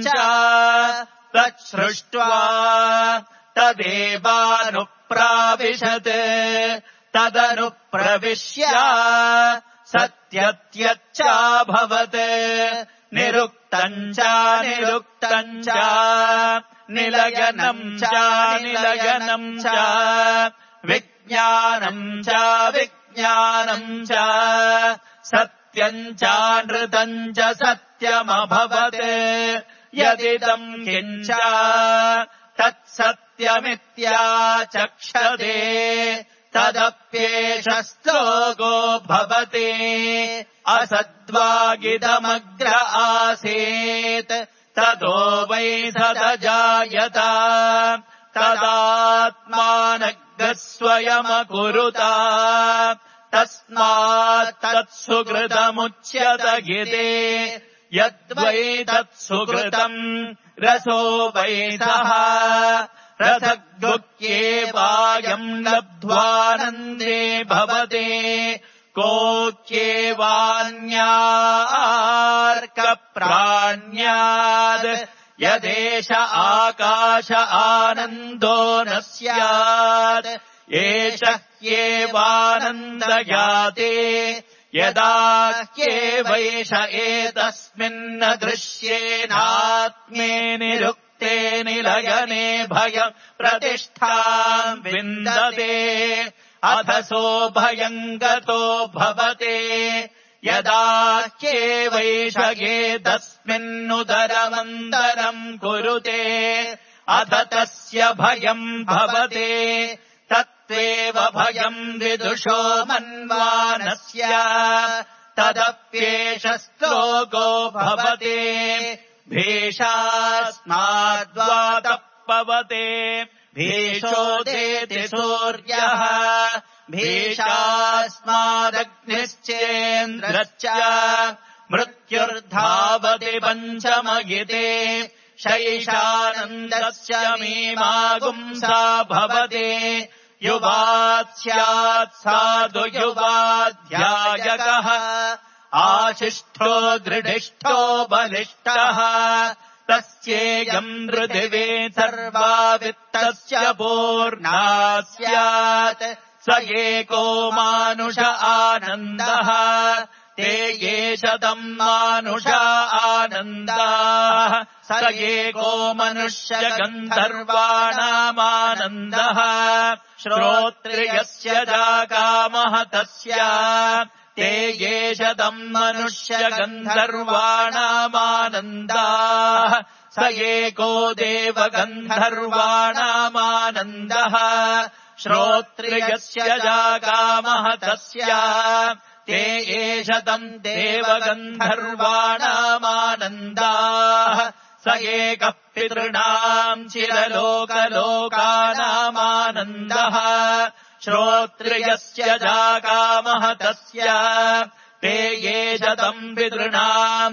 तच्छृष्ट्वा तदेवानुप्राविशत् तदनुप्रविश्य सत्यत्यच्चाभवत् निरुक्तम् च निरुक्तम् च निलयनम् च निलयनम् च विज्ञानम् च विज्ञानम् च सत्यम् च नृतम् च सत्यमभवत् यदिदम् किञ्च तत्सत्यमित्याचक्षते तदप्येष श्लोको भवति असद्वागिदमग्र आसीत् ततो वै सदजायत तदात्मानग्रः स्वयमकुरुत तस्मात् तत्सुकृतमुच्यत गिते यद्वै तत्सुकृतम् रसो वै सः रसगुह्येवायम् लब्ध्वानन्दे भवति कोऽक्येवान्यार्कप्राण्याद् यदेष आकाश आनन्दो न स्यात् एष ह्येवानन्दयाते यदा ह्येवैष एतस्मिन्न दृश्येनात्मे निरुक्ते निलयने भयम् प्रतिष्ठाम् विन्दते अथ सो भयम् गतो भवते यदा ह्येवैष एतस्मिन्नुदरमन्तरम् कुरुते अथ तस्य भयम् भवते तत्त्वेव भयम् विदुषो मन्वानस्य तदप्येष श्लोको भवते भीषास्माद्वातः पवते भीषोदेति सूर्यः भीषास्मादग्निश्चेन्द्रश्च मृत्युर्धावति पञ्चमगिते शैषानन्दस्य मीमागुंसा भवति युवात् स्यात् साधु युवाध्यायकः आशिष्ठो दृढिष्ठो बलिष्ठः तस्येयम् पृथिवी सर्वा वित्तस्य पूर्णा स्यात् स एको मानुष आनन्दः ते ये शतम् मानुष आनन्दाः स एको मनुष्य गन्धर्वाणामानन्दः श्रोत्रियस्य जाकामः तस्य ते ये शतम् मनुष्य गन्धर्वाणामानन्दाः स एको देव गन्धर्वाणामानन्दः श्रोत्रियस्य जाकामः तस्य ते ये शतम् देव गन्धर्वाणामानन्दाः स एकः पितॄणाम् चिरलोकलोकानामानन्दः श्रोत्रियस्य जाकामः तस्य ते ये शतम् पितॄणाम्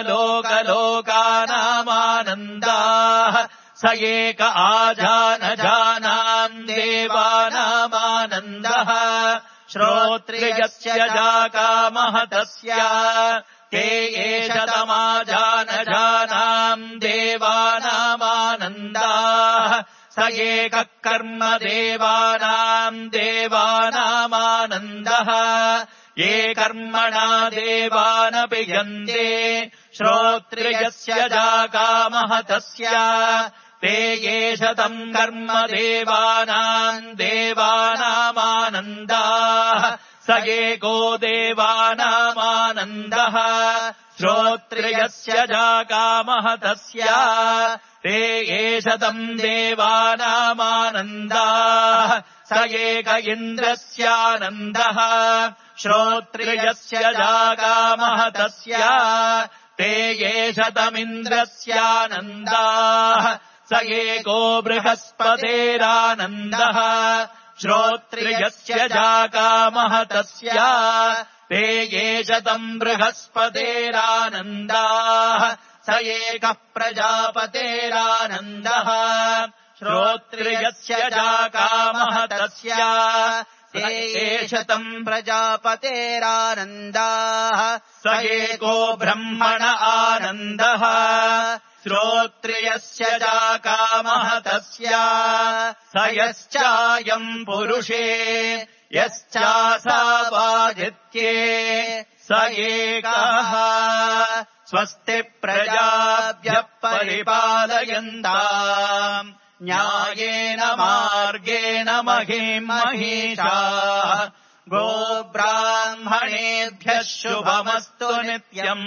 चिरलोकलोकानामानन्दाः स एक आजानजानाम् देवानामानन्दः श्रोत्रियस्य जाकामः तस्य ते ये शतमाजानजानाम् देवानामानन्दाः स एकः कर्म देवानाम् देवानामानन्दः ये कर्मणा देवानपि यन्ते श्रोत्रियस्य जाकामः तस्य ते ये शतम् कर्म देवानाम् देवानामानन्दाः स एको देवानामानन्दः श्रोत्रियस्य जाकामः तस्य ते ये शतम् देवानामानन्दाः स एक इन्द्रस्यानन्दः श्रोत्रियस्य जाकामः तस्य ते ये शतमिन्द्रस्यानन्दाः स एको बृहस्पतेरानन्दः श्रोत्रियस्य जाकामः तस्य ते ये शतम् बृहस्पतेरानन्दाः स एकः प्रजापतेरानन्दः श्रोत्रियस्य जाकामः तस्य ते ये शतम् प्रजापतेरानन्दाः स एको ब्रह्मण आनन्दः श्रोत्रियस्य जाकामः तस्य स यश्चायम् पुरुषे यश्चासावादित्ये स एकः स्वस्ति प्रजाभ्यः परिपालयन्ताम् न्यायेन मार्गेण महीम् महिषाः गोब्राह्मणेभ्यः शुभमस्तु नित्यम्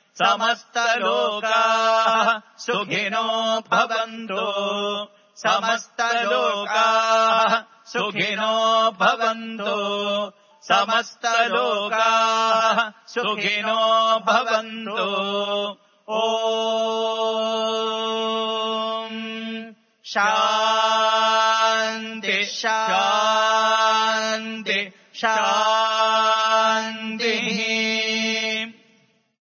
समस्तलोकाः सुखिनो भवन्तु समस्तलोकाः सुखिनो भवन्तु समस्तलोकाः सुखिनो भवन्तु ॐ शान्ति शान्ति शान्ति